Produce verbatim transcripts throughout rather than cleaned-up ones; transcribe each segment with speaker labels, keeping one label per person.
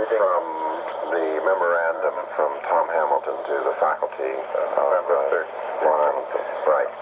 Speaker 1: from the memorandum from Tom Hamilton to the faculty of uh, Long Island. Right.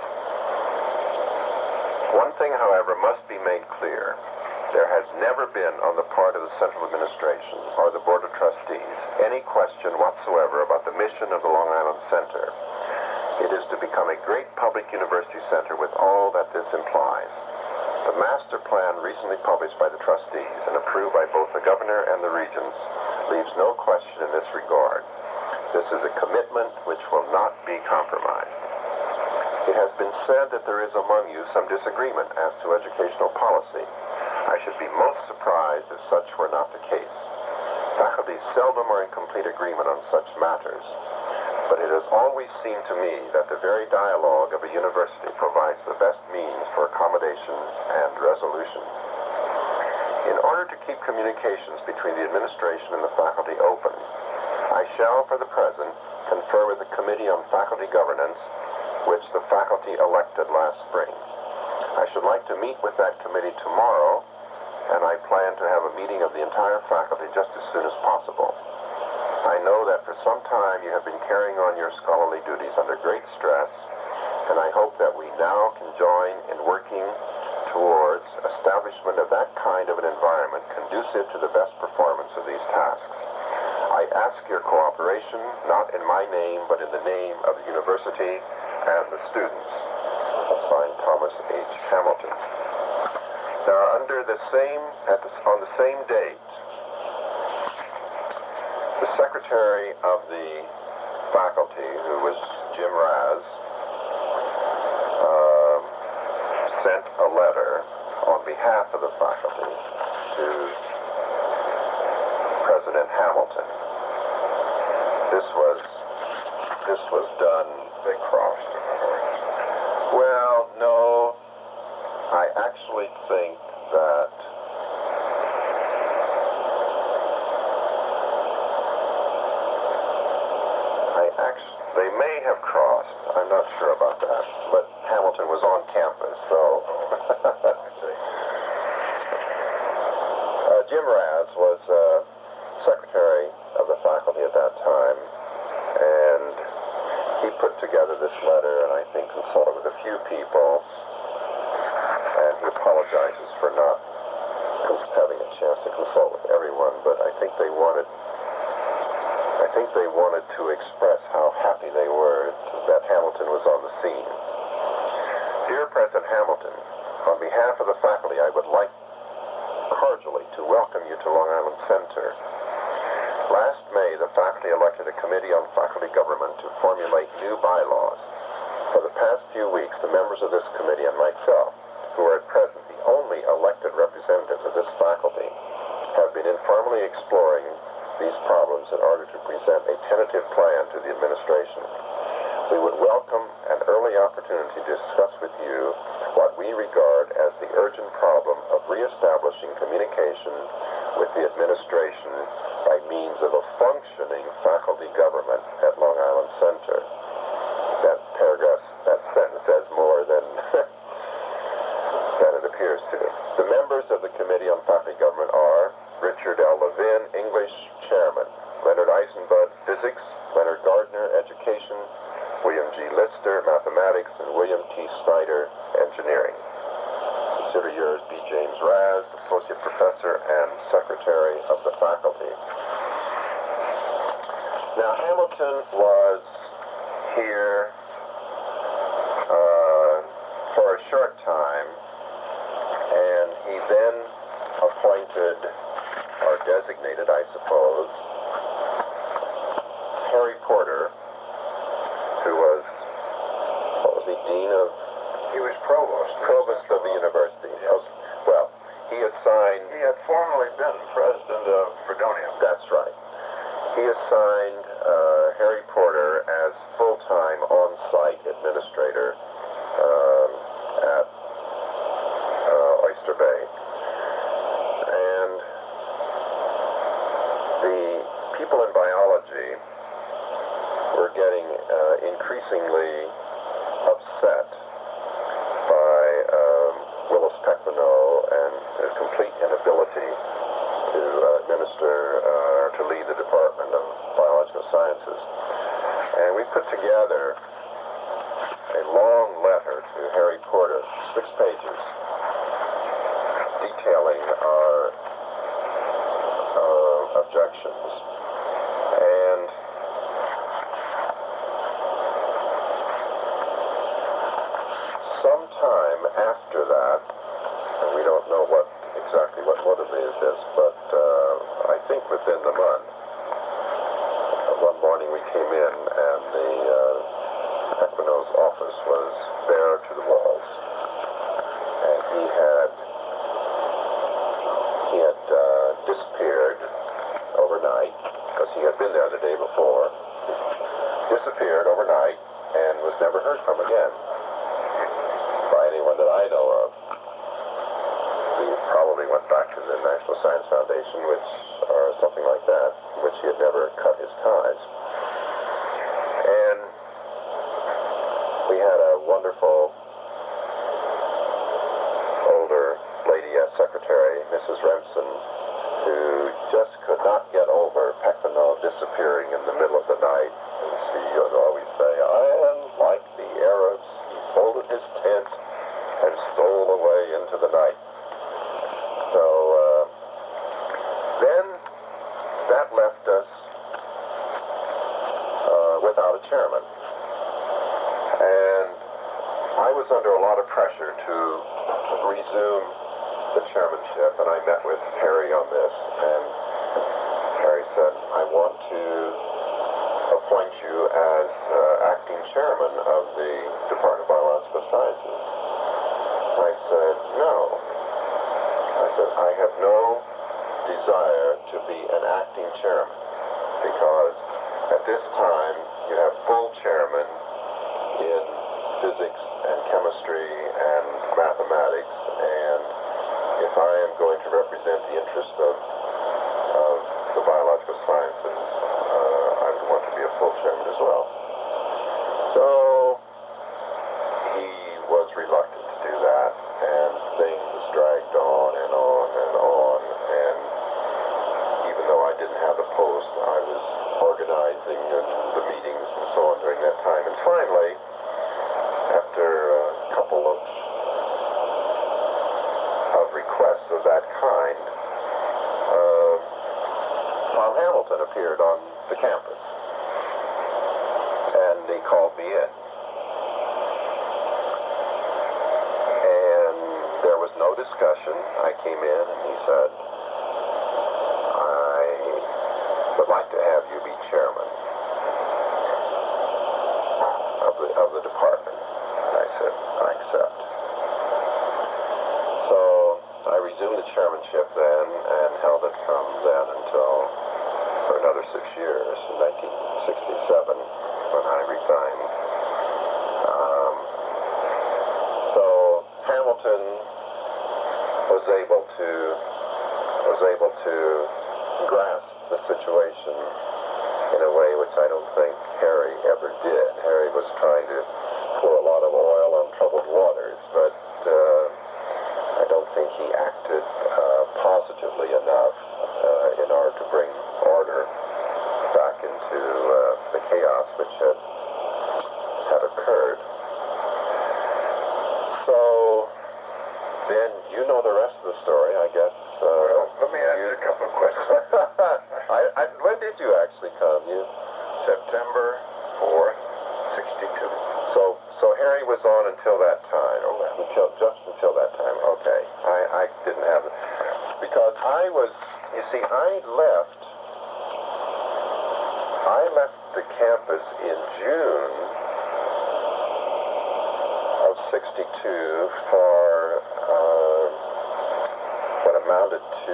Speaker 1: One thing, however, must be made clear. There has never been on the part of the Central Administration or the Board of Trustees any question whatsoever about the mission of the Long Island Center. It is to become a great public university center with all that this implies. The master plan recently published by the trustees and approved by both the governor and the regents leaves no question in this regard. This is a commitment which will not be compromised. It has been said that there is among you some disagreement as to educational policy. I should be most surprised if such were not the case. Faculty seldom are in complete agreement on such matters, but it has always seemed to me that the very dialogue of a university provides the best means for accommodation and resolution. In order to keep communications between the administration and the faculty open, I shall, for the present, confer with the Committee on Faculty Governance, which the faculty elected last spring. I should like to meet with that committee tomorrow, and I plan to have a meeting of the entire faculty just as soon as possible. I know that for some time you have been carrying on your scholarly duties under great stress, and I hope that we now can join in working towards establishment of that kind of an environment conducive to the best performance of these tasks. I ask your cooperation, not in my name, but in the name of the university and the students. Signed, Thomas H. Hamilton. Now, under the same, at the, on the same date, the secretary of the faculty, who was Jim Raz, uh, sent a letter on behalf of the faculty to President Hamilton. This was this was done. They crossed. Well, no. I actually think that I actually they may have crossed. I'm not sure about that, but Hamilton was on campus, so. uh, Jim Raz was uh, secretary of the faculty at that time, and he put together this letter, and I think consulted with a few people, and he apologizes for not having a chance to consult with everyone, but I think they wanted I think they wanted to express how happy they were that Hamilton was on the scene. Dear President Hamilton, on behalf of the faculty, I would like cordially to welcome you to Long Island Center. Last May, the faculty elected a committee on faculty government to formulate new bylaws. For the past few weeks, the members of this committee and myself, who are at present the only elected representatives of this faculty, have been informally exploring these problems in order to present a tentative plan to the administration. We would welcome an early opportunity to discuss with you what we regard as the urgent problem of reestablishing communication with the administration by means of a functioning faculty government at Long Island Center. That paragraph, that sentence says more than, than it appears to. The members of the Committee on Faculty Government are Richard L. Levin, English Chairman, Leonard Eisenbud, Physics, Leonard Gardner, Education, William G. Lister, Mathematics, and William T. Snyder, Engineering. Sincerely yours, B. James Raz, Associate Professor and Secretary of the Faculty. Now, Hamilton was here uh, for a short time, and he then appointed, or designated, I suppose, Harry Porter, who was, what was he, Dean of?
Speaker 2: He was provost.
Speaker 1: Provost of the university.
Speaker 2: Yes.
Speaker 1: Well, he assigned...
Speaker 2: He had formerly been president of Fredonia.
Speaker 1: That's right. He assigned uh, Harry Porter as full-time on-site administrator um, at uh, Oyster Bay. And the people in biology were getting uh, increasingly upset by um, Willis Pequeno and his complete inability to uh, administer, uh, to put together a long letter to Harry Porter, six pages, detailing our uh, objections. And sometime after that, and we don't know what exactly what motivated this, but uh, I think within the month, uh, one morning we came in and the uh, Equino's office was bare to the walls, and he had he had uh, disappeared overnight because he had been there the day before, disappeared overnight and was never heard from again by anyone that I know of. He probably went back to the National Science Foundation, which, or something like that, which he had never cut his ties. And we had a wonderful older lady as secretary, Missus Remsen, who just could not get over Peckmanno disappearing in the middle of the night. And she would always say, and like the Arabs, he folded his tent and stole away into the night. So uh, then that left us uh, without a chairman. And I was under a lot of pressure to resume the chairmanship, and I met with Harry on this, and Harry said, I want to appoint you as uh, acting chairman of the Department of Biological Sciences. I said, no. I said, I have no desire to be an acting chairman, because at this time you have full chairman in physics and chemistry and mathematics, and if I am going to represent the interest of, of the biological sciences, uh, I would want to be a full chairman as well. So he was reluctant to do that, and things dragged on and on and on, and even though I didn't have the post, I was organizing and the meetings and so on during that time. And finally, after a couple of of requests of that kind, uh, Tom Hamilton appeared on the campus, and he called me in. And there was no discussion. I came in, and he said, I would like to have you be chairman of the, of the department. I said, I accept. So I resumed the chairmanship then and held it from then until, for another six years, in nineteen sixty-seven, when I resigned. Um, so Hamilton was able to was able to grasp the situation in a way which I don't think Harry ever did. Harry was trying to pour a lot of oil on troubled waters, but uh, I don't think he acted uh, positively enough uh, in order to bring order back into uh, the chaos which had, had occurred. So then you know the rest of the story, I guess. Uh,
Speaker 2: well, let me ask you a couple of questions.
Speaker 1: I, I, when did you actually come? You
Speaker 2: September fourth, sixty-two.
Speaker 1: So, so Harry was on until that time, or until just until that time. Okay, I, I didn't have it because I was. You see, I left. I left the campus in June of sixty-two for uh, what amounted to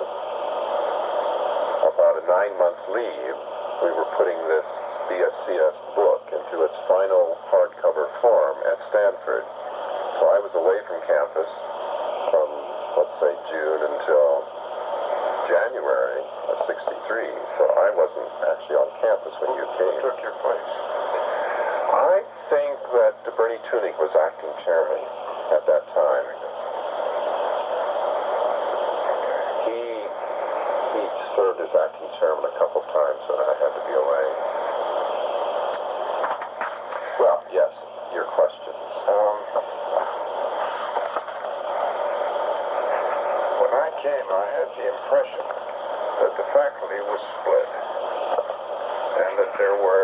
Speaker 1: about a nine-month leave. We were putting this B S C S book into its final hardcover form at Stanford. So I was away from campus from, let's say, June until January of sixty-three. So I wasn't actually on campus when you came.
Speaker 2: Who took your place?
Speaker 1: I think that Bernie Tunick was acting chairman at that time. He he served as acting chairman a couple of times when I had to be away.
Speaker 2: was split, and that there were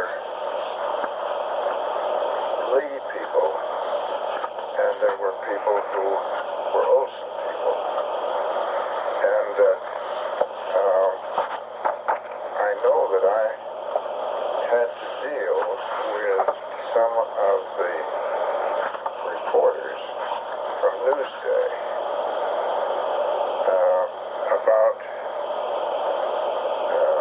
Speaker 2: Lee people, and there were people who were Olson people. And uh, um, I know that I had to deal with some of the reporters from Newsday uh, about uh,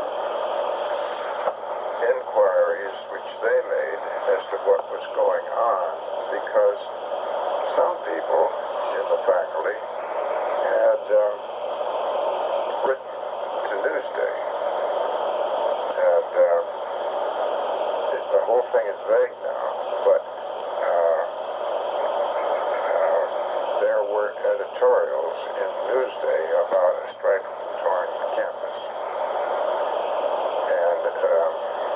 Speaker 2: inquiries which they made as to what was going on, because some people in the faculty had um, written to Newsday, and uh, it, the whole thing is vague now, but uh, uh, there were editorials in Newsday about a strike touring the campus, and um,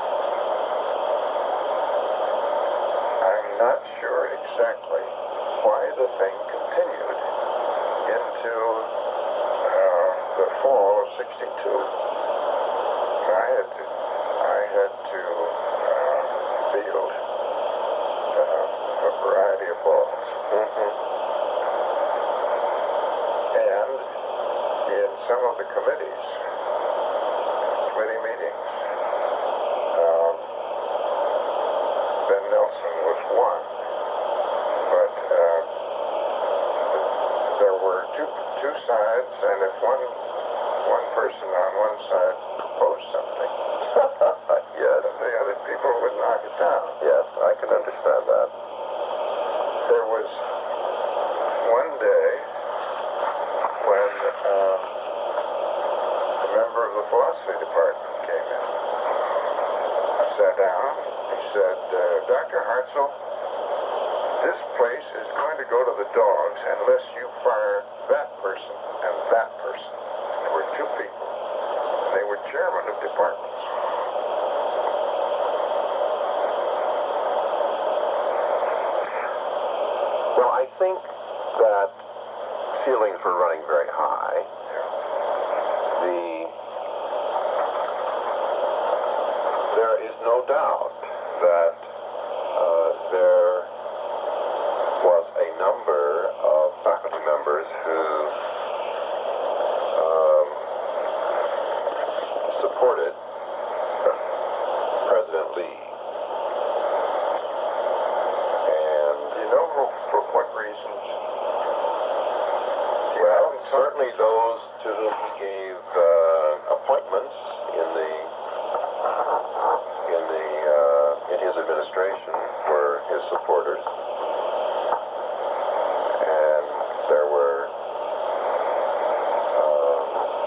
Speaker 2: I'm not sure exactly why the thing continued into uh, the fall of sixty-two. I had to, I had to uh, field uh, a variety of balls.
Speaker 1: Mm-hmm.
Speaker 2: And in some of the committees, committee meetings, um, Ben Nelson was one, but uh, there were two two sides, and if one one person on one side proposed something,
Speaker 1: Yes.
Speaker 2: the other people would knock it down.
Speaker 1: Yes, I can understand that.
Speaker 2: There was one day when uh, a member of the philosophy department came in. I sat down. He said, uh, Doctor Hartzell, this place is going to go to the dogs unless you fire that person and that person. There were two people. They were chairmen of departments.
Speaker 1: Well, I think that feelings were running very high. The there is no doubt that uh, there was a number of faculty members who um, supported President Lee.
Speaker 2: Do you know for, for what reasons? Do you
Speaker 1: Well,
Speaker 2: have some-
Speaker 1: certainly those to whom he gave uh, appointments in the in the uh, in his administration were his supporters, and there were um,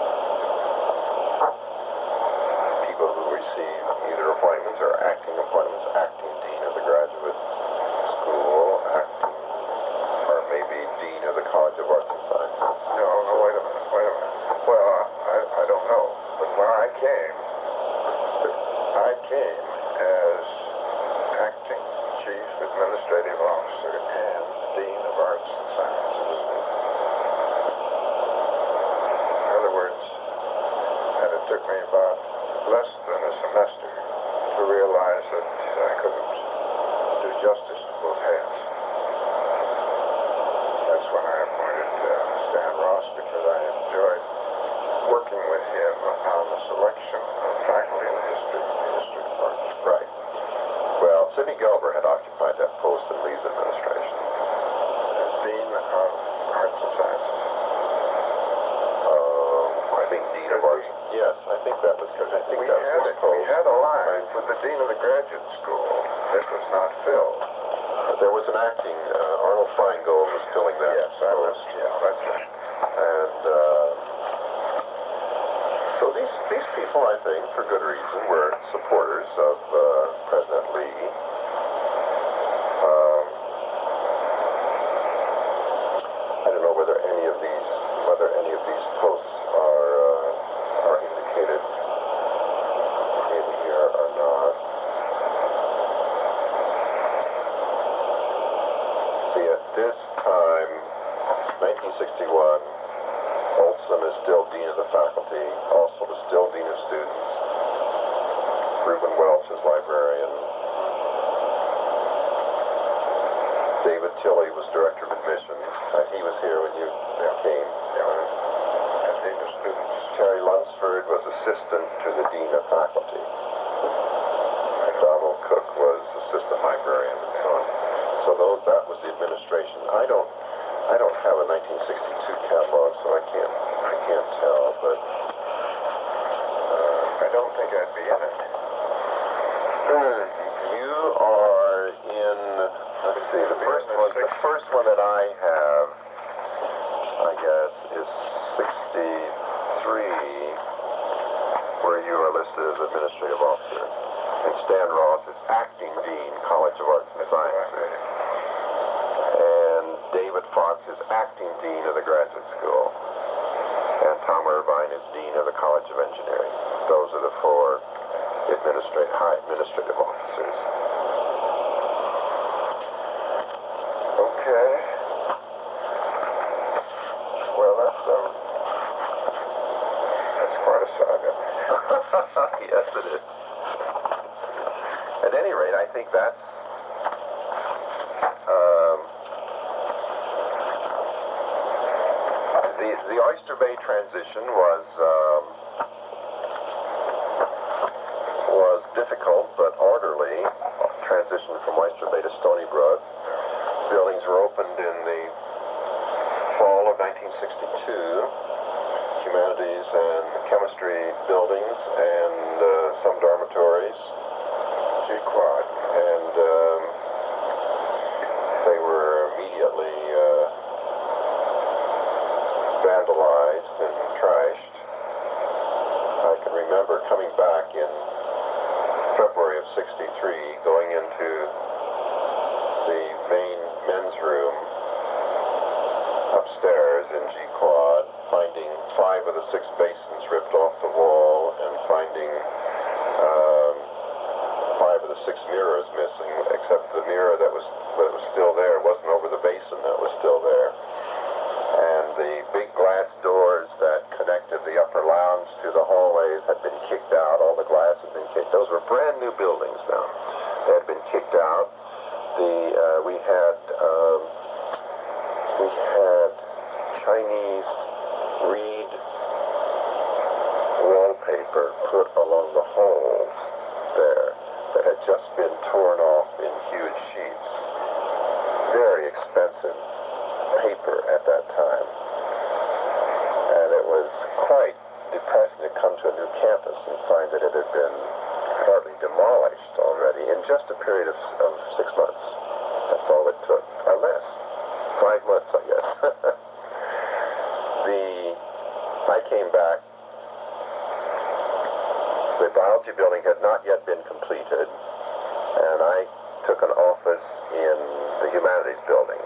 Speaker 1: people who received either appointments or acting appointments, acting dean of the graduate school, acting or maybe dean of the College of Arts and Sciences.
Speaker 2: No, no, wait a minute, wait a minute. Well, I, I don't know. But when I came, I came as acting chief administrative officer and dean of arts and sciences. In other words, and it took me about less than a semester to realize that I couldn't do justice to both hats. That's when I appointed uh, Stan Ross, because I enjoyed working with him on the selection of faculty in the history, the history department.
Speaker 1: Right. Well, Sidney Gelber had occupied that post in Lee's administration.
Speaker 2: As dean of arts and sciences.
Speaker 1: Um, I think dean of arts. Yes, I think that was. I think
Speaker 2: We
Speaker 1: that
Speaker 2: had,
Speaker 1: was his
Speaker 2: we
Speaker 1: post.
Speaker 2: had a line with the dean of the graduate school that was not filled.
Speaker 1: There was an acting. Uh, Arnold Feingold was filling that
Speaker 2: Yes, I was.
Speaker 1: post,
Speaker 2: Yeah, that's right.
Speaker 1: and uh, so these these people, I think, for good reason, were supporters of uh, President Lee. Um, I don't know whether any of these whether any of these posts are uh, are indicated in here or not. See, at this time, nineteen sixty-one, Olson is still dean of the faculty. Olson is still dean of students. Chile was director of admissions. Uh, he was here when you
Speaker 2: Yeah.
Speaker 1: came.
Speaker 2: Yeah. And dean of students.
Speaker 1: Terry Lunsford was assistant to the dean of faculty. Donald Cook was assistant librarian and so on. So those, that was the administration. I don't, I don't have a nineteen sixty-two catalog, so I can't, I can't tell. But
Speaker 2: I don't think I'd be in it.
Speaker 1: uh, you are in. Let's see. The first one, the first one that I have, I guess, is sixty-three, where you are listed as administrative officer. And Stan Ross is acting dean, College of Arts and Sciences. And David Fox is acting dean of the graduate school. And Tom Irvine is dean of the College of Engineering. Those are the four administrative, high administrative officers.
Speaker 2: Okay. Well, that's um, that's quite a saga.
Speaker 1: Yes, it is. At any rate, I think that's um, the the Oyster Bay transition was um, was difficult but orderly. Transition from Oyster Bay to Stony Brook. Buildings were opened in the fall of nineteen sixty-two. Humanities and chemistry buildings and uh, some dormitories.
Speaker 2: G-Quad.
Speaker 1: And um, they were immediately uh, vandalized and trashed. I can remember coming back in February of sixty-three, going into the main men's room upstairs in G-Quad, finding five of the six basins ripped off the wall and finding um, five of the six mirrors missing, except the mirror that was that was still there wasn't over the basin that was still there. And the big glass doors that connected the upper lounge to the hallways had been kicked out. All the glass had been kicked. Those were brand new buildings now. They had been kicked out. The uh, we had um, we had Chinese reed wallpaper put along the holes there that had just been torn off in huge sheets. Very expensive paper at that time. And it was quite depressing to come to a new campus and find that it had been partly demolished already in just a period of, of six months. That's all it took. Or less. Five months, I guess. the I came back. The biology building had not yet been completed, and I took an office in the humanities building.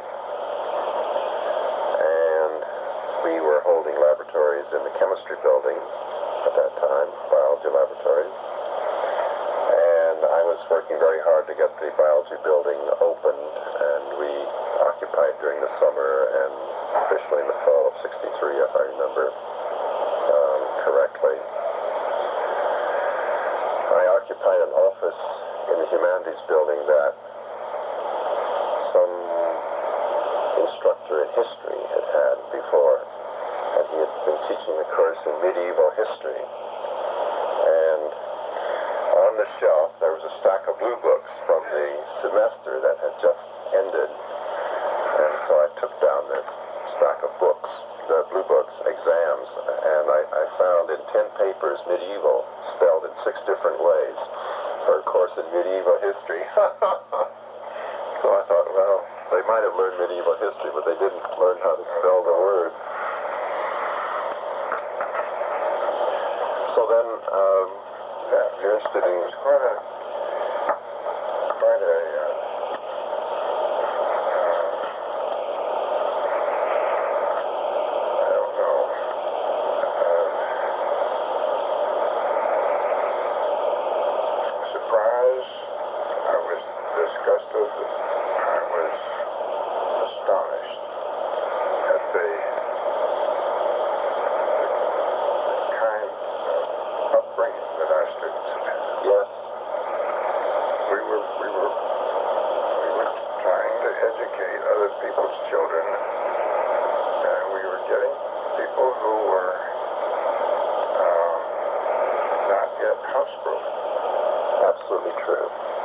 Speaker 1: And we were holding laboratories in the chemistry building at that time, biology laboratories. And I was working very hard to get the biology building opened, and we occupied during the summer and officially in the fall of sixty-three, if I remember um, correctly. I occupied an office in the humanities building that some instructor in history had had before, and he had been teaching the course in medieval history. And on the shelf there was a stack of blue books from the semester that had just ended, and so I took down this stack of books, the blue books, exams, and I, I found in ten papers medieval spelled in six different ways for a course in medieval history. So I thought, well, they might have learned medieval history, but they didn't learn how to spell the word. So then, um, yeah, you're interested in...
Speaker 2: It was quite a, quite a, uh, I don't know, uh, surprise. I was disgusted. I was astonished at the, the kind of upbringing that our students had had.
Speaker 1: Yes, absolutely true.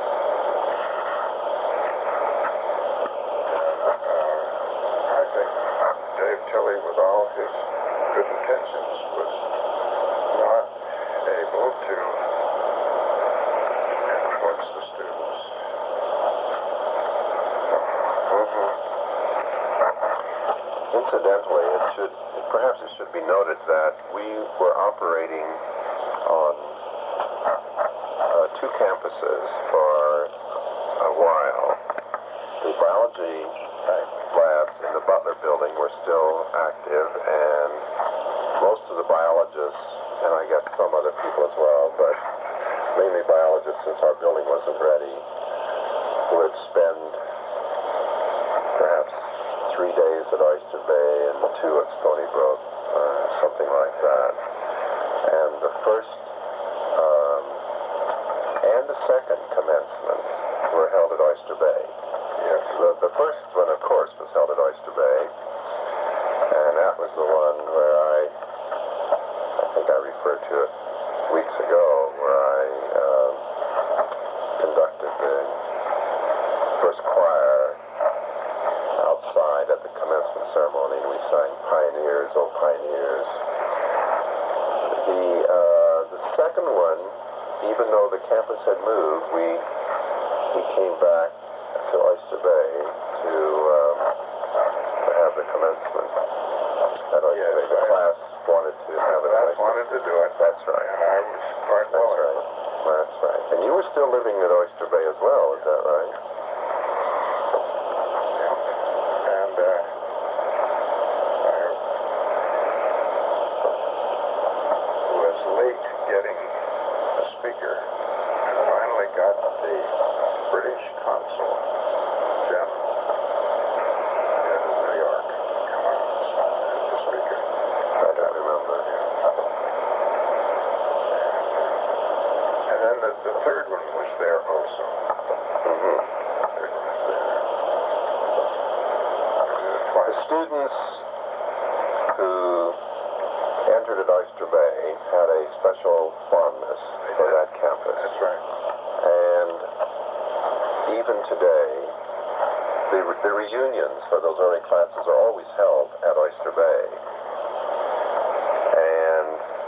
Speaker 2: Uh, I think Dave Tilley, with all his good intentions, was not able to influence the students.
Speaker 1: Mm-hmm. Incidentally, it should perhaps it should be noted that we were operating on uh, two campuses for a while. The biology labs in the Butler building were still active, and most of the biologists, and I guess some other people as well, but mainly biologists, since our building wasn't ready, would spend perhaps three days at Oyster Bay and two at Stony Brook, or something like that. And the first um, and the second commencements were held at Oyster Bay. Yes. The, the first one, of course, was held at Oyster Bay, and that was the one where I, I think I referred to it weeks ago, where I uh, conducted the first choir outside at the commencement ceremony, and we sang Pioneers, Oh Pioneers. The, uh, the second one, even though the campus had moved, we, we came back to Oyster Bay to, um, to have the commencement at Oyster
Speaker 2: Yes,
Speaker 1: Bay. The
Speaker 2: I,
Speaker 1: class wanted to have it at
Speaker 2: I
Speaker 1: Oyster
Speaker 2: wanted to do it.
Speaker 1: That's right.
Speaker 2: And I was quite
Speaker 1: That's
Speaker 2: willing.
Speaker 1: right. That's right. And you were still living at Oyster Bay as well, is that right?
Speaker 2: Yeah. And uh, I was late getting a speaker, and finally got the British consul general in New York come out as the speaker.
Speaker 1: I don't remember.
Speaker 2: And then the, the third one was there also.
Speaker 1: Mm-hmm.
Speaker 2: The third one was there. I did it
Speaker 1: The
Speaker 2: twice.
Speaker 1: students who entered at Oyster Bay had a special fondness for that campus.
Speaker 2: That's right.
Speaker 1: And even today, the, the reunions for those early classes are always held at Oyster Bay. And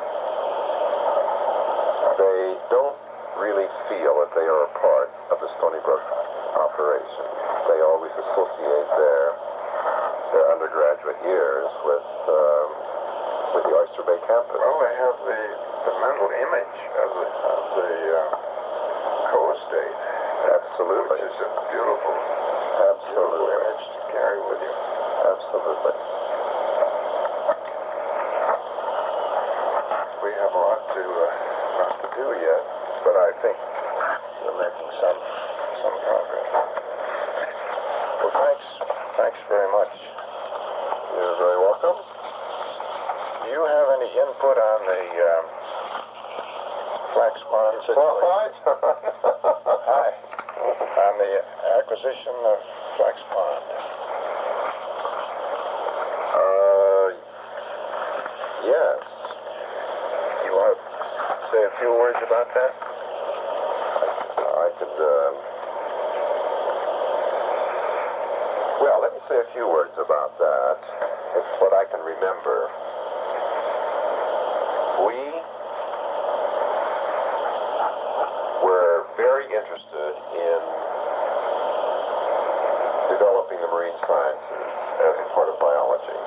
Speaker 1: they don't really feel that they are a part of the Stony Brook operation. They always associate their their undergraduate years with um, with the Oyster Bay campus.
Speaker 2: Well, they have the, the mental image of the, of the uh, co-estate.
Speaker 1: Absolutely.
Speaker 2: Which is a beautiful, beautiful
Speaker 1: Absolutely.
Speaker 2: image to carry with you.
Speaker 1: Absolutely.
Speaker 2: We have a lot to uh, lot to do yet, but I think we're making some some progress. Well, thanks, thanks very much.
Speaker 1: You're very welcome.
Speaker 2: Do you have any input on the um, Flax Pond situation? Hi. On the acquisition of Flax Pond.
Speaker 1: Uh, yes.
Speaker 2: You want to say a few words about that?
Speaker 1: I could, um, well, let me say a few words about that. It's what I can remember. We were very interested in developing the marine sciences as a part of biology.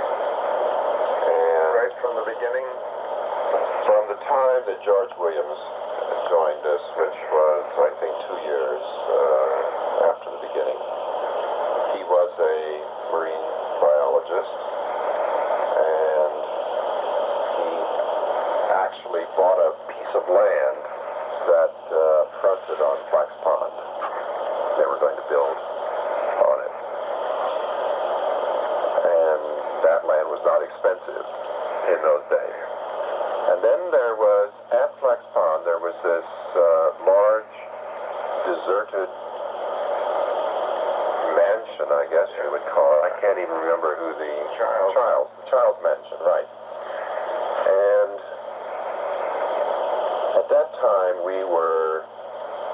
Speaker 1: And
Speaker 2: Right from the beginning?
Speaker 1: from the time that George Williams joined us, which was, I think, two years uh, after the beginning, he was a marine biologist, and he actually bought a piece of land that uh, fronted on Flax Pond. They were going to build on it. And that land was not expensive in those days. And then there was, at Flax Pond, there was this uh, large, deserted mansion, I guess you would call it. I can't even remember who the...
Speaker 2: Child.
Speaker 1: Child. Child's mansion, right. And at that time, we were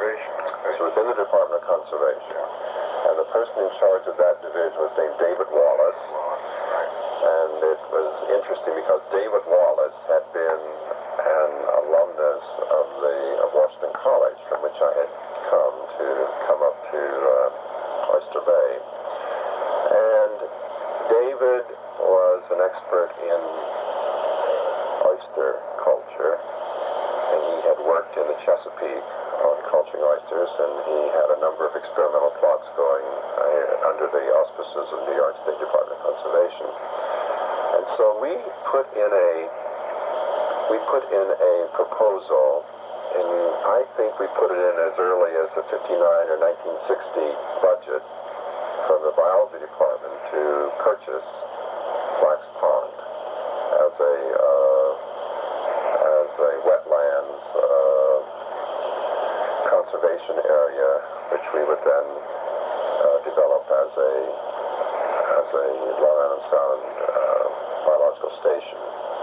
Speaker 2: Conservation.
Speaker 1: It's within the Department of Conservation.
Speaker 2: Yeah.
Speaker 1: And the person in charge of that division was named David Wallace.
Speaker 2: Wallace, right.
Speaker 1: And it was interesting because David Wallace had been an alumnus of the of Washington College, from which I had come to come up to uh, Oyster Bay. And David was an expert in oyster culture, and he had worked in the Chesapeake on culturing oysters, and he had a number of experimental plots going uh, under the auspices of New York State Department of Conservation. And so we put in a we put in a proposal, and I think we put it in as early as the fifty-nine or nineteen sixty budget from the biology department to purchase Flax Pond as a uh, as a wetlands uh, conservation area, which we would then uh, develop as a as a Long Island Sound uh, biological station.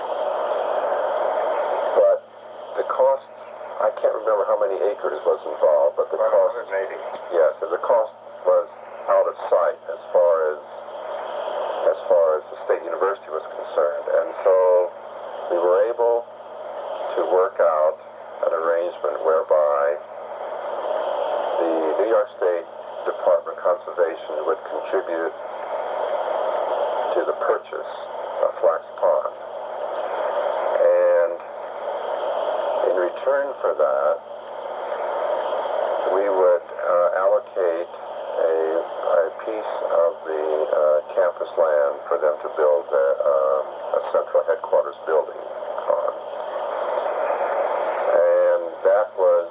Speaker 1: But the cost, I can't remember how many acres was involved, but the
Speaker 2: About
Speaker 1: cost,
Speaker 2: one hundred eighty.
Speaker 1: yes, and the cost was out of sight as far as as far as the State University was concerned. And so we were able to work out an arrangement whereby the New York State Department of Conservation would contribute to the purchase of Flax Pond. And in return for that, we would uh, allocate a, a piece of the uh, campus land for them to build a, um, a central headquarters building on. And that was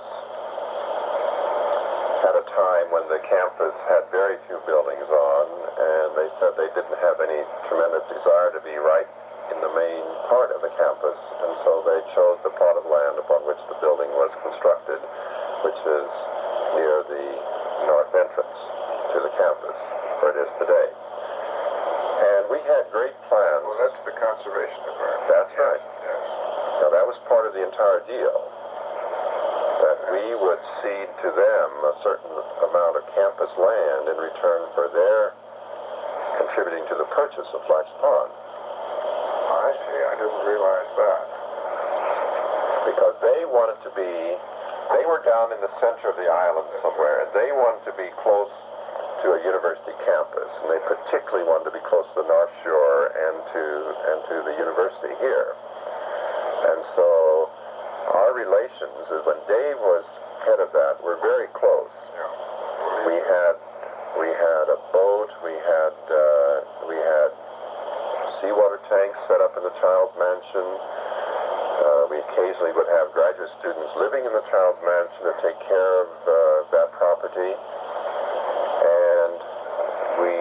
Speaker 1: at a time when the campus had very few buildings on, and they said they didn't have any tremendous desire to be right in the main part of the campus, and so they chose the plot of land upon which the building was constructed, which is near the north entrance to the campus, where it is today. And we had great plans.
Speaker 2: Well, that's the Conservation Department.
Speaker 1: That's
Speaker 2: Yes,
Speaker 1: right.
Speaker 2: Yes.
Speaker 1: Now, that was part of the entire deal, that we would cede to them a certain amount of campus land in return for their contributing to the purchase of Flax Pond.
Speaker 2: I see. I didn't realize that.
Speaker 1: Because they wanted to be, they were down in the center of the island somewhere, and they wanted to be close to a university campus, and they particularly wanted to be close to the North Shore and to and to the university here. And so our relations, is when Dave was head of that, were very close.
Speaker 2: Yeah.
Speaker 1: We had we had a boat, we had uh, we had seawater tanks set up in the Child's Mansion. Uh, we occasionally would have graduate students living in the Child's Mansion to take care of uh, that property. And we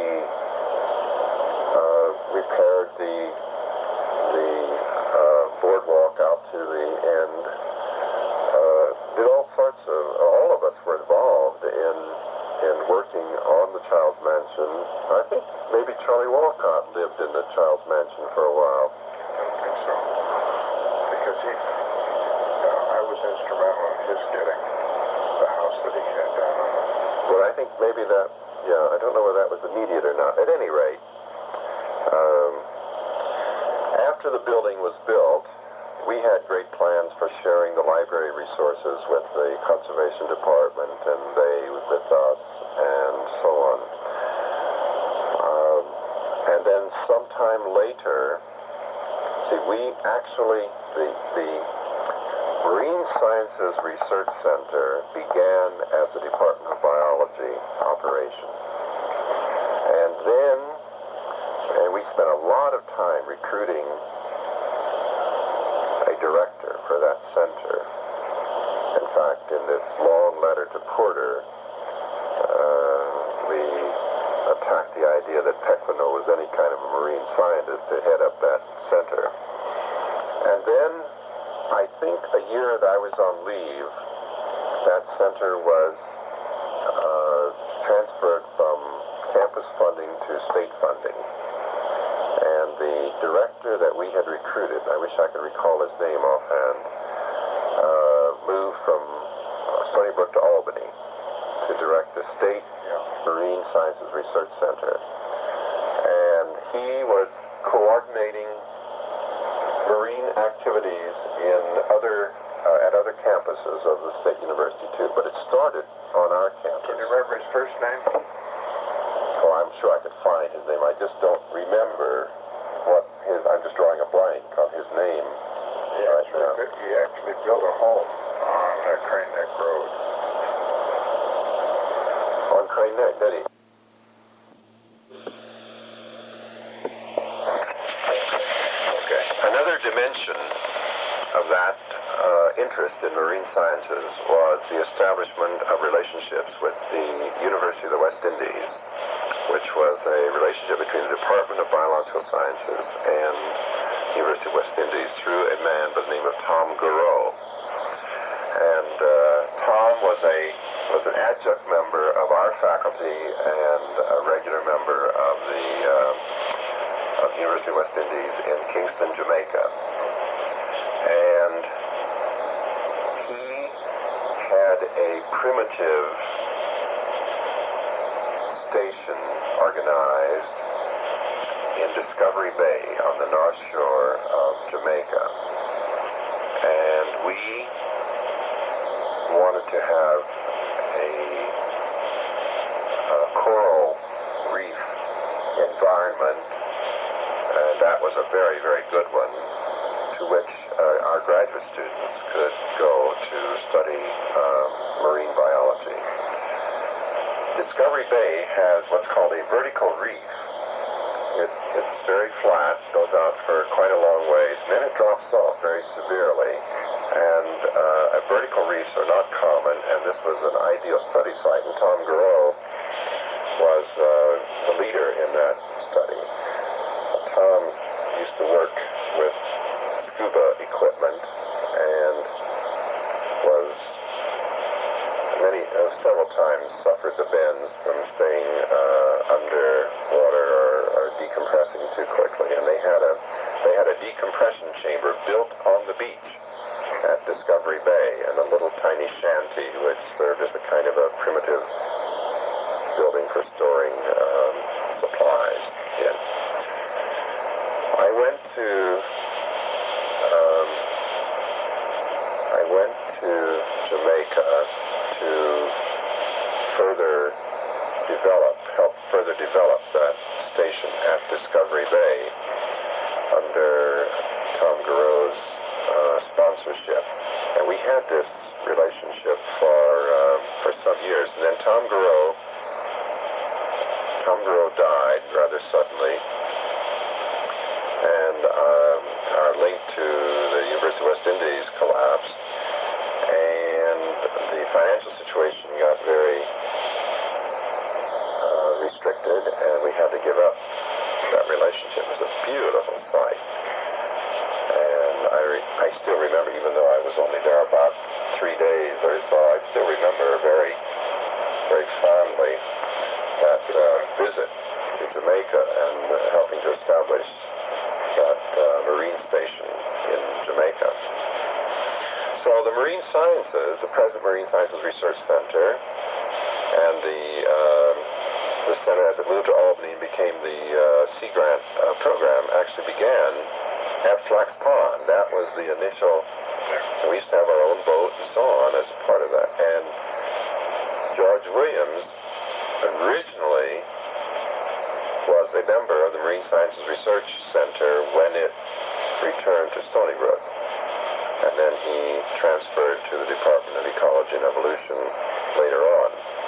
Speaker 1: uh, repaired the the uh, boardwalk out to the end. Uh, did all sorts of, all of us were involved in in working on the Child's Mansion. I think maybe Charlie Walcott lived in the Child's Mansion for a while.
Speaker 2: I don't think so. Because he, uh, I was instrumental in his getting the house that he had down on the...
Speaker 1: Well, I think maybe that, yeah, I don't know whether that was immediate or not. At any rate, um, after the building was built, we had great plans for sharing the library resources with the Conservation Department, and they with us, and so on. Um, and then sometime later, see, we actually, the, the Marine Sciences Research Center began as a Department of Biology operation. And then, and we spent a lot of time recruiting a director for that center. In fact, in this long letter to Porter, uh, we attacked the idea that Pequeno was any kind of a marine scientist to head up that center. And then, I think a year that I was on leave, that center was uh, transferred from campus funding to state funding. And the director that we had recruited, I wish I could recall his name offhand, uh, moved from uh, Stony Brook to Albany. Sciences Research Center. And he was coordinating marine activities in other uh, at other campuses of the State University too, but it started on our campus.
Speaker 2: Can you remember his first name?
Speaker 1: Oh, I'm sure I could find his name. I just don't remember what his. I'm just drawing a blank on his name.
Speaker 2: He
Speaker 1: right
Speaker 2: actually,
Speaker 1: now.
Speaker 2: bu- he actually built a home on uh, Crane Neck Road.
Speaker 1: On Crane Neck, did he?
Speaker 2: Okay.
Speaker 1: Another dimension of that uh, interest in marine sciences was the establishment of relationships with the University of the West Indies, which was a relationship between the Department of Biological Sciences and the University of West Indies through a man by the name of Tom Garreau. And uh, Tom was a was an adjunct member of our faculty and a regular member of the uh, of the University of West Indies in Kingston, Jamaica. And he had a primitive station organized in Discovery Bay on the north shore of Jamaica. And we wanted to have a, a coral reef environment, and that was a very, very good one, to which uh, our graduate students could go to study um, marine biology. Discovery Bay has what's called a vertical reef. It, it's very flat, goes out for quite a long ways, and then it drops off very severely. And uh, vertical reefs are not common, and this was an ideal study site, and Tom Garreau was uh, the leader in that study. Tom used to work with scuba equipment and was many, uh, several times suffered the bends from staying uh, underwater or, or decompressing too quickly. And they had a they had a decompression chamber built on the beach at Discovery Bay, and a little tiny shanty which served as a kind of a primitive building for storing um, supplies in. I went to um, I went to Jamaica to further develop, help further develop that station at Discovery Bay under Tom Garreau's uh, sponsorship. And we had this relationship for uh, for some years. And then Tom Garreau, Tom Garreau died rather suddenly. And um, our link to the University of West Indies collapsed. And the financial situation got very uh, restricted, and we had to give up that relationship. It was a beautiful site. And I, re- I still remember, even though I was only there about three days or so, I still remember very, very fondly that uh, visit to Jamaica and uh, helping to establish that uh, marine station in Jamaica. So the Marine Sciences, the present Marine Sciences Research Center, and the um, the center as it moved to Albany and became the uh, Sea Grant uh, program actually began at Flax Pond. That was the initial. We used to have our own boat and so on as a part of that. And George Williams originally was a member of the Marine Sciences Research Center when it returned to Stony Brook. And then he transferred to the Department of Ecology and Evolution later on.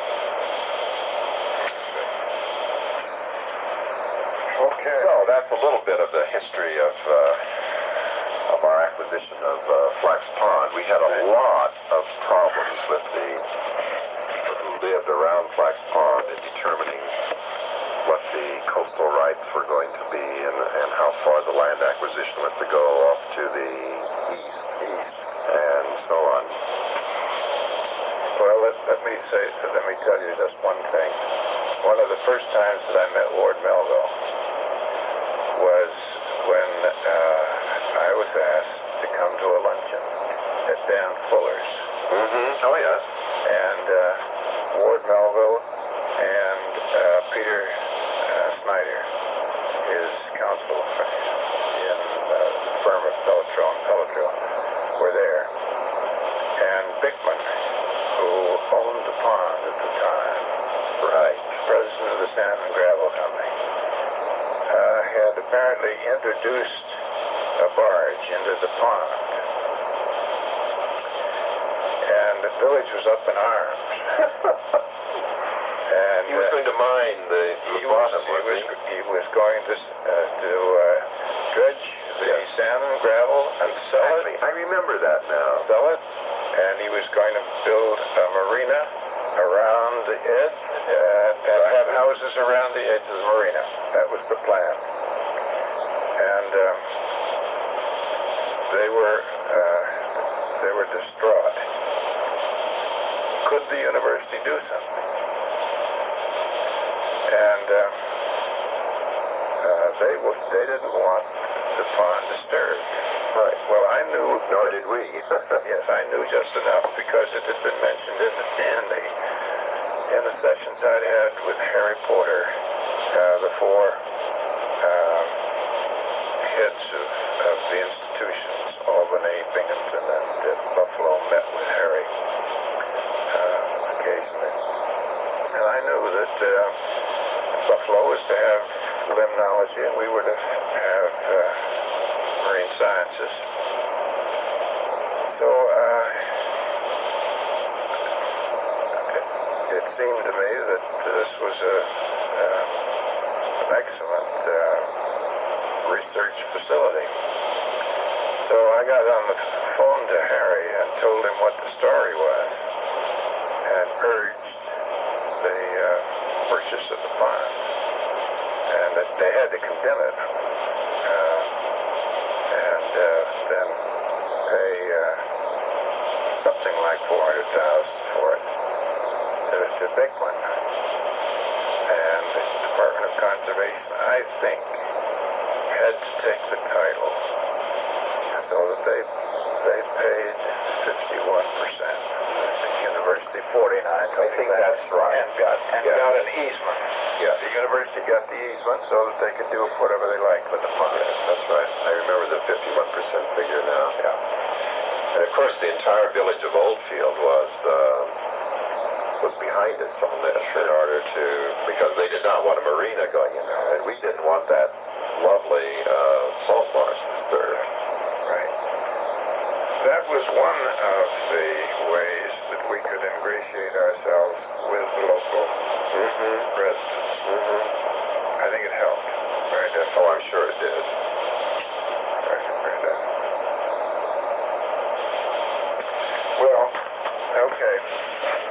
Speaker 2: Okay.
Speaker 1: So that's a little bit of the history of uh, of our acquisition of uh, Flax Pond. We had a lot of problems with the people who lived around Flax Pond in determining what the coastal rights were going to be and, and how far the land acquisition was to go off to the east, east, and so on.
Speaker 2: Well, let, let me say, let me tell you just one thing. One of the first times that I met Ward Melville was when uh, I was asked to come to a luncheon at Dan Fuller's.
Speaker 1: Mm-hmm. Oh, yes.
Speaker 2: And uh, Ward Melville and uh, council in uh, the firm of Pelletreau and Pelletreau were there. And Bickman, who owned the pond at the time,
Speaker 1: Right.
Speaker 2: president of the Sand and Gravel Company, uh, had apparently introduced a barge into the pond. And the village was up in arms. And
Speaker 1: He was
Speaker 2: uh,
Speaker 1: going to mine the, the
Speaker 2: he was,
Speaker 1: bottom,
Speaker 2: he
Speaker 1: was
Speaker 2: was,
Speaker 1: he?
Speaker 2: he was going to, uh, to uh, dredge the
Speaker 1: Yes.
Speaker 2: sand and gravel and sell
Speaker 1: Exactly.
Speaker 2: it,
Speaker 1: I remember that now.
Speaker 2: sell it, and he was going to build a marina around the edge uh, and have houses around the edge of the marina. That was the plan. And um, they were uh, they were distraught. Could the university do something? And uh, uh, they w- they didn't want the pond disturbed.
Speaker 1: Right.
Speaker 2: Well, I knew.
Speaker 1: Nor did we.
Speaker 2: Yes, I knew just enough because it had been mentioned in the in the, in the sessions I'd had with Harry Porter, uh, the four um, heads of, of the institutions, Albany, Binghamton, and uh, Buffalo, met with Harry uh, occasionally. And I knew that uh, Buffalo was to have limnology and we were to have uh, marine sciences. So uh, it, it seemed to me that this was a, uh, an excellent uh, research facility. So I got on the phone to Harry and told him what the story was and urged the uh, purchase of the pond and that they had to condemn it uh, and uh, then pay uh, something like four hundred thousand dollars for it to, to Bickman. And the Department of Conservation, I think, had to take the title so that they they paid fifty-one percent. The university forty-nine.
Speaker 1: I think that's right.
Speaker 2: And got and
Speaker 1: Yeah.
Speaker 2: got an easement.
Speaker 1: Yes.
Speaker 2: The university got the easement so that they could do whatever they liked with the pond.
Speaker 1: Yes, that's right. I remember the fifty-one percent figure now.
Speaker 2: Yeah.
Speaker 1: And of course, the entire village of Oldfield was uh, was behind us on this in order to, because they did not want a marina going in there, and we didn't want that lovely uh, salt marsh disturbed.
Speaker 2: Right. That was one of the ways that we could ingratiate ourselves with the local
Speaker 1: Mm-hmm.
Speaker 2: residents.
Speaker 1: Mm-hmm.
Speaker 2: I think it helped. Very
Speaker 1: Oh,
Speaker 2: definitely.
Speaker 1: I'm sure it did.
Speaker 2: Very, very definitely. Well, okay.